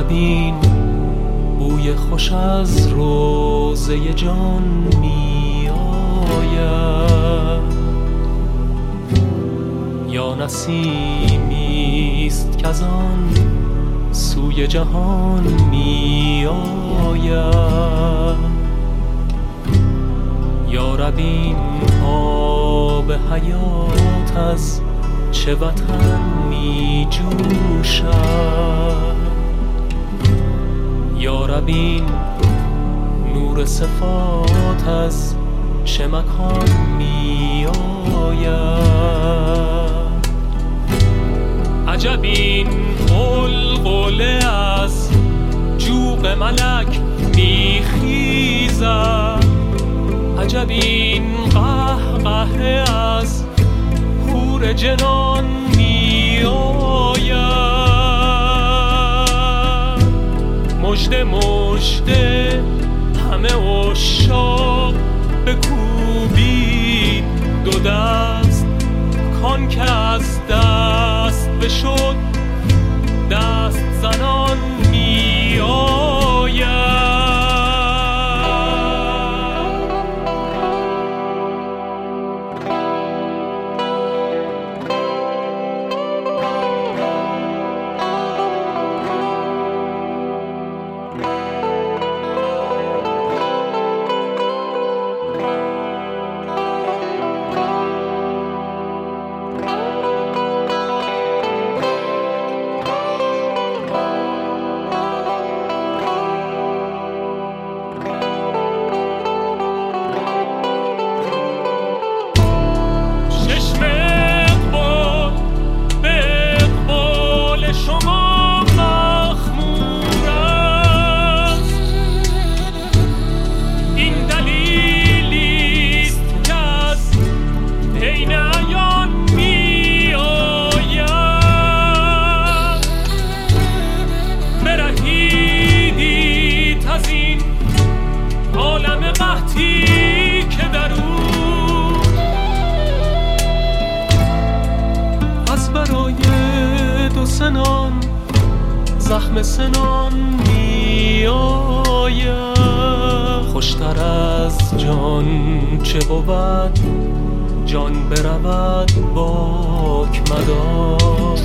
این بوی خوش از روضه جان می آید، یا نسیمیست که از آن سوی جهان می آید. یا رب این آب حیات از چه وطن می جوشد، یا رب این نور صفات از چه مکان می آید. عجب این غلغله از جوق ملک می خیزد، عجب این قهقه از حور جنان می آید. مژده مژده همه عشاق بکوبید دو دست، کان که از دست بشد دست زنان می آید. زخم سنان می آید. خوشتر از جان چه بود جان برود باک مدار،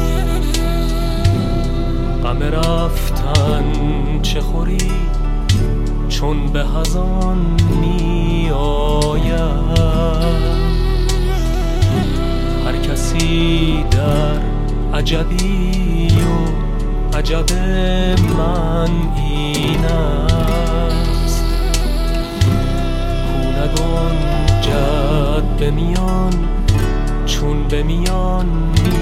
غم رفتن چه خوری چون به هزان می آید. هر کسی در عجبی و عجب من این است، کو نگنجد به میان چون به میان